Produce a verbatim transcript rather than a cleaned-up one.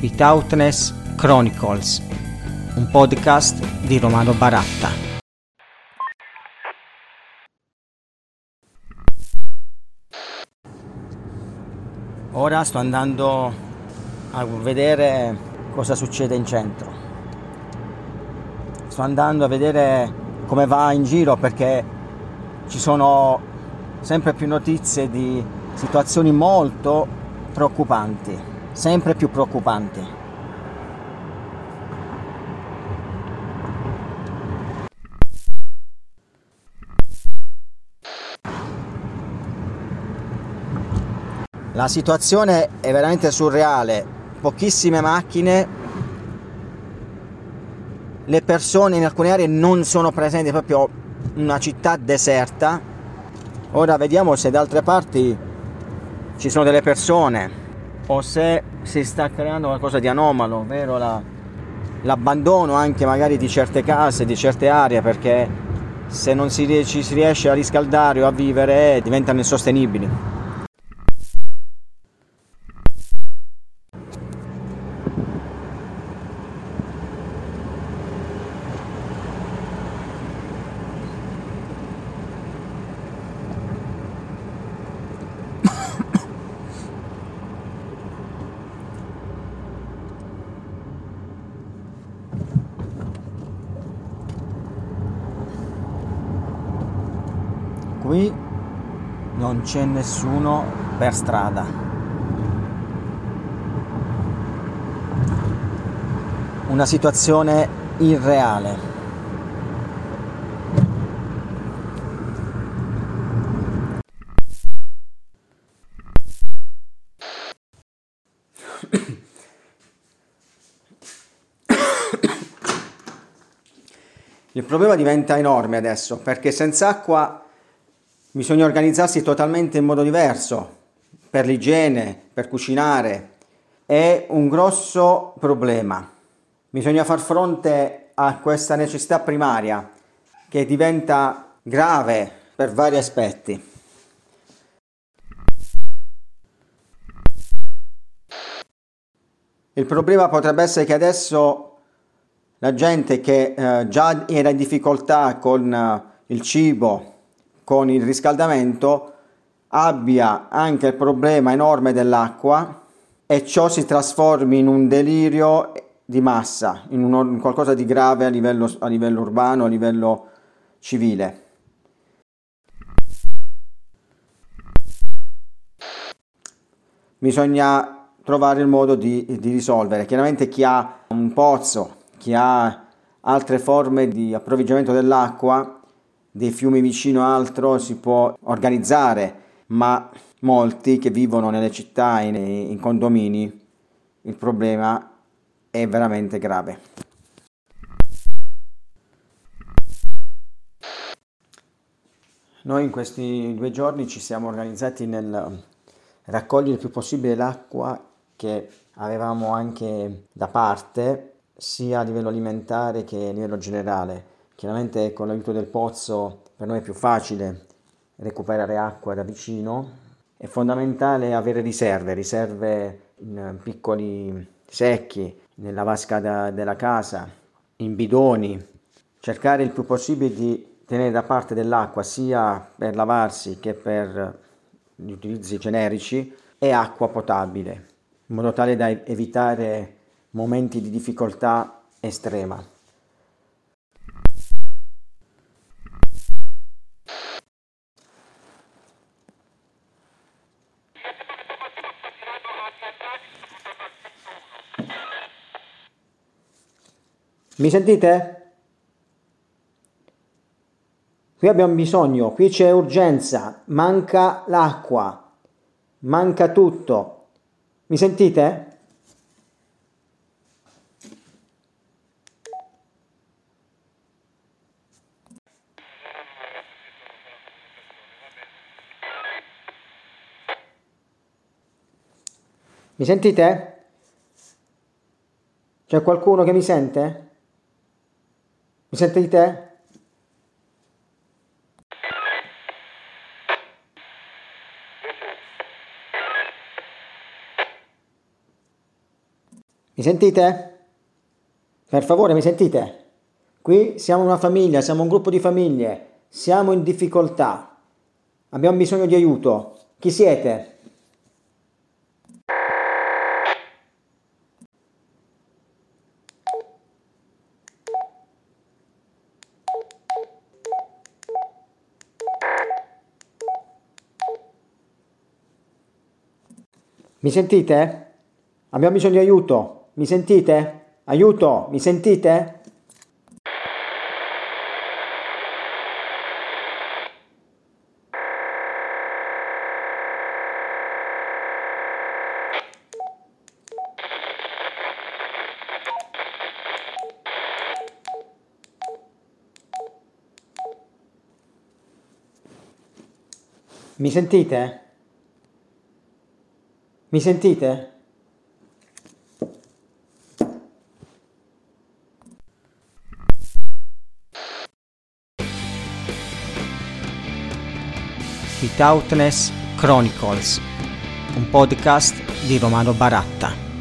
Withoutness Chronicles, un podcast di Romano Baratta. Ora sto andando a vedere cosa succede in centro. Sto andando a vedere come va in giro perché ci sono sempre più notizie di situazioni molto preoccupanti, sempre più preoccupanti. La situazione è veramente surreale, pochissime macchine, le persone in alcune aree non sono presenti, proprio una città deserta. Ora vediamo se da altre parti ci sono delle persone o se si sta creando qualcosa di anomalo, ovvero la, l'abbandono anche magari di certe case, di certe aree, perché se non si, ci si riesce a riscaldare o a vivere diventano insostenibili. Qui non c'è nessuno per strada. Una situazione irreale. Il problema diventa enorme adesso perché senza acqua bisogna organizzarsi totalmente in modo diverso per l'igiene, per cucinare. È un grosso problema. Bisogna far fronte a questa necessità primaria che diventa grave per vari aspetti. Il problema potrebbe essere che adesso la gente che eh, già era in difficoltà con eh, il cibo, con il riscaldamento, abbia anche il problema enorme dell'acqua e ciò si trasformi in un delirio di massa, in, un, in qualcosa di grave a livello, a livello urbano, a livello civile. Bisogna trovare il modo di, di risolvere. Chiaramente chi ha un pozzo, chi ha altre forme di approvvigionamento dell'acqua, dei fiumi vicino altro, si può organizzare, ma molti che vivono nelle città, in, in condomini, il problema è veramente grave. Noi in questi due giorni ci siamo organizzati nel raccogliere il più possibile l'acqua che avevamo anche da parte, sia a livello alimentare che a livello generale. Chiaramente con l'aiuto del pozzo per noi è più facile recuperare acqua da vicino. È fondamentale avere riserve, riserve in piccoli secchi, nella vasca da, della casa, in bidoni. Cercare il più possibile di tenere da parte dell'acqua sia per lavarsi che per gli utilizzi generici e acqua potabile, in modo tale da evitare momenti di difficoltà estrema. Mi sentite? Qui abbiamo bisogno, qui c'è urgenza, manca l'acqua, manca tutto. Mi sentite? Mi sentite? C'è qualcuno che mi sente? Mi sentite? Mi sentite? Per favore, mi sentite? Qui siamo una famiglia, siamo un gruppo di famiglie, siamo in difficoltà, abbiamo bisogno di aiuto. Chi siete? Mi sentite? Abbiamo bisogno di aiuto. Mi sentite? Aiuto, mi sentite? Mi sentite? Mi sentite? Withoutness Chronicles, un podcast di Romano Baratta.